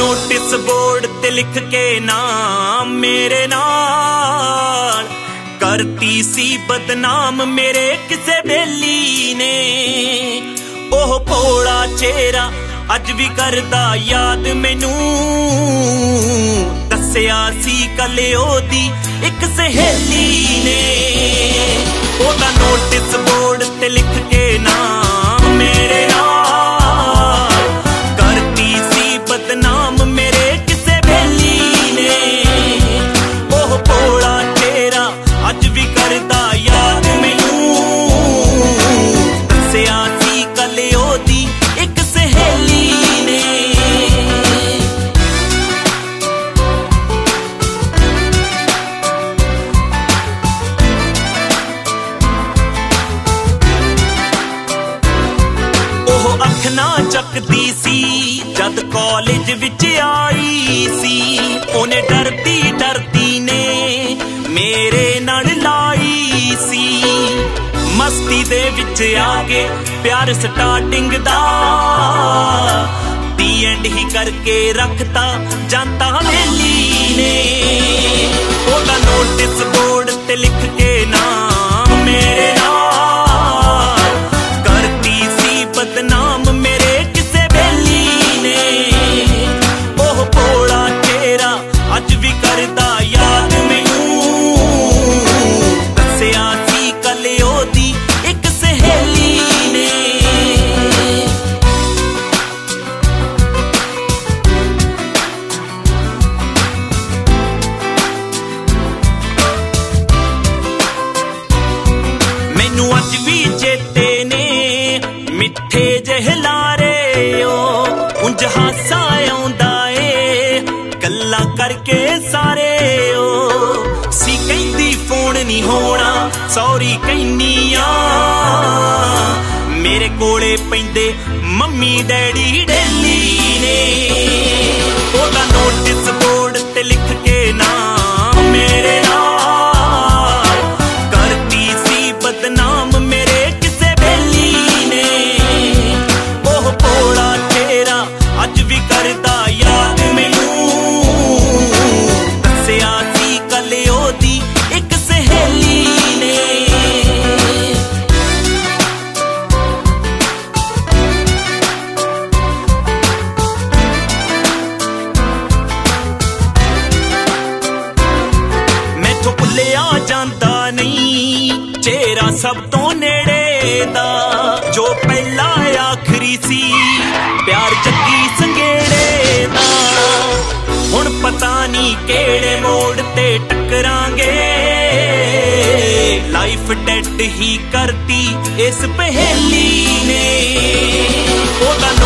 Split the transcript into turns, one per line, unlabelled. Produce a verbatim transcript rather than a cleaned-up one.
Notice board ਤੇ ਲਿਖ ਕੇ ਨਾਮ ਮੇਰੇ ਨਾਲ ਕਰਤੀ ਸੀ ਬਦਨਾਮ ਮੇਰੇ ਕਿਸੇ ਬੇਲੀ ਨੇ। ਉਹ ਭੋਲਾ ਚਿਹਰਾ ਅੱਜ ਵੀ ਕਰਦਾ ਯਾਦ ਮੈਨੂੰ, ਦੱਸਿਆ ਸੀ ਕੱਲ ਉਹਦੀ ਇੱਕ ਸਹੇਲੀ ਨੇ। ਉਹਦਾ ਨੋਟਿਸ ਬੋਰਡ ਤੇ ਲਿਖ ਕੇ ਨਾਮ ਮੇਰੇ ਨਾਲ ਕਰਤੀ ਸੀ ਬਦਨਾਮ ਮੇਰੇ ਕਿਸੇ ਬੇਲੀ ਨੇ। ਉਹ ਭੋਲਾ ਚਿਹਰਾ ਅੱਜ ਵੀ ਕਰਦਾ ਯਾਦ ਮੈਨੂੰ, ਦੱਸਿਆ ਸੀ ਕੱਲ ਉਹਦੀ ਇੱਕ ਸਹੇਲੀ ਨੇ। ਉਹ ਅੱਖ ਨਾ ਚੱਕਦੀ ਸੀ ਜਦ ਕਾਲਜ ਵਿੱਚ ਆਈ ਸੀ। ਉਹਨੇ ਡਰਦੀ ਡਰਦੀ ਨੇ ਮੇਰੇ ਨਾਲ ਲਾਈ ਸੀ। ਮਸਤੀ ਦੇ ਵਿੱਚ ਆ ਕੇ ਪਿਆਰ ਸਟਾਰਟਿੰਗ ਦਾ ਦੀ ਐਂਡ ਹੀ ਕਰਕੇ ਰੱਖਤਾ ਜਾਂਦਾ ਵੇਲੀ ਨੇ। ਉਹਦਾ ਨੋਟਿਸ ਬੋਰਡ ਤੇ ਲਿਖ ਕੇ ਨਾਮ ਮੇਰੇ ਨਾਲ ਕਰਤੀ ਸੀ ਬਦਨਾਮ ਮੇਰੇ ਕਿਸੇ ਬੇਲੀ ਨੇ। ਉਹ ਭੋਲਾ ਚਿਹਰਾ ਅੱਜ ਵੀ ਕਰਦਾ ਯਾਦ ਮੈਨੂੰ, ਦੱਸਿਆ ਸੀ ਕੱਲ ਉਹਦੀ ਇੱਕ ਸਹੇਲੀ ਨੇ। ਮੈਨੂੰ ਅੱਜ ਵੀ ਚੇਤੇ ਨੇ ਮਿੱਠੇ ਜਿਹੇ ਲਾਰੇ, ਉਹ ਉਂਝ ਹਾਸਾ ਆਉਂਦਾ ਏ ਗੱਲਾਂ ਕਰਕੇ ਸਾਰੇ। ਉਹ ਸੀ ਕਹਿੰਦੀ ਫੋਨ ਨਹੀਂ ਹੋਣਾ ਸੌਰੀ ਕਹਿੰਨੀ ਆ, ਮੇਰੇ ਕੋਲੇ ਪੈਂਦੇ ਮੰਮੀ ਡੈਡੀ ਡੇਲੀ ਨੇ। ਉਹਦਾ ਨੋਟਿਸ ਬੋਰਡ ਤੇ ਲਿਖ ਕੇ ਨਾਮ ਮੇਰੇ ਨਾਲ ਕਰਤੀ ਸੀ ਬਦਨਾਮ ਮੇਰੇ ਕਿਸੇ ਬੇਲੀ ਨੇ। ਉਹ ਭੋਲਾ ਚਿਹਰਾ ਅੱਜ ਵੀ ਕਰਦਾ ਯਾਦ ਮੈਨੂੰ, ਦੱਸਿਆ ਸੀ ਕੱਲ ਉਹਦੀ ਇੱਕ ਸਹੇਲੀ ਨੇ। ਮੈਥੋਂ ਭੁੱਲਿਆ ਜਾਂਦਾ ਨਹੀਂ ਚਿਹਰਾ ਸਭ ਤੋਂ ਨੇੜੇ ਦਾ, ਜੋ ਪਹਿਲਾ ਆਖਰੀ ਸੀ ਪਿਆਰ ਜੱਗੀ ਸੰਘੇੜੇ ਦਾ। ਹੁਣ ਪਤਾ ਨਹੀਂ ਕਿਹੜੇ ਮੋੜ ਤੇ ਟੱਕਰਾਂਗੇ, ਲਾਈਫ ਡੈਡ ਹੀ ਕਰਤੀ ਇਸ ਪਹੇਲੀ ਨੇ। ਉਹਦਾ